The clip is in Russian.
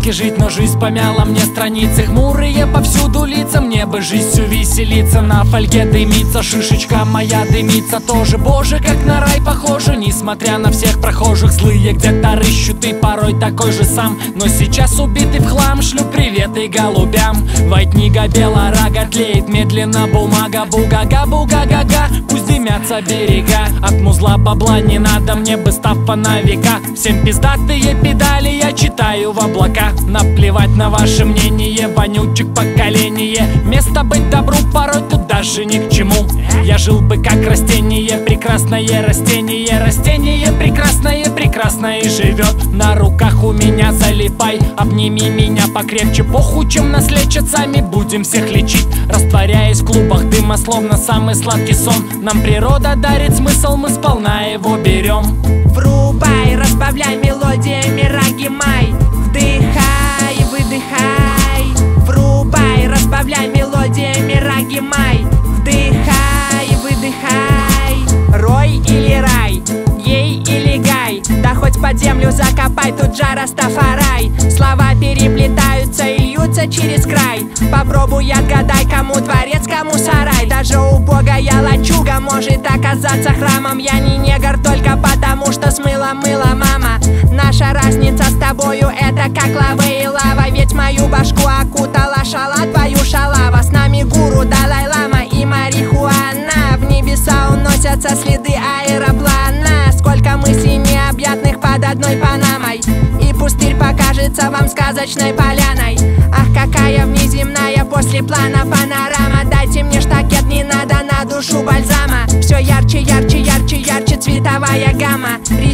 сказке жить, но жизнь помяла мне страницы. Хмурые повсюду лица, мне бы жизнь всю веселиться. На фольге дымится, шишечка моя дымится тоже. Боже, как на рай похоже, несмотря на всех прохожих. Злые где-то рыщут, и порой такой же сам. Но сейчас убитый в хлам, шлю приветы голубям. Вайтнига белорага, тлеет медленно бумага. Буга-га-буга-га-га, пусть дымятся берега. От музла бабла не надо, мне бы ставка на века. Всем пиздатые педали я читаю в облака. Наплевать на ваше мнение, вонючек поколение. Место быть добру порой тут даже ни к чему. Я жил бы как растение, прекрасное растение. Растение прекрасное, прекрасное и живет. На руках у меня залипай, обними меня покрепче. Похуй, чем нас лечат, сами будем всех лечить. Растворяясь в клубах дыма, словно самый сладкий сон. Нам природа дарит смысл, мы сполна его берем. Врубай, разбавляй мелодиями раги май. Вдыхай, выдыхай. Врубай, разбавляй мелодиями раги май. Вдыхай, выдыхай. Рой или рай, ей или гай. Да хоть под землю закопай, тут же Растафарай. Слова переплетаются и льются через край. Попробуй отгадай, кому дворец, кому сарай. Даже убогая лачуга может оказаться храмом. Я не негр только потому, что смыла мыло мама. Наша разница с тобою это как лава и лава. Ведь мою башку окутала шала, твою шалава. С нами гуру, Далай-лама и марихуана. В небеса уносятся следы аэроплана. Сколько мыслей необъятных под одной панамой. И пустырь покажется вам сказочной поляной. Ах, какая внеземная после плана панорама. Дайте мне штакет, не надо на душу бальзама. Все ярче, ярче, ярче, ярче цветовая гамма.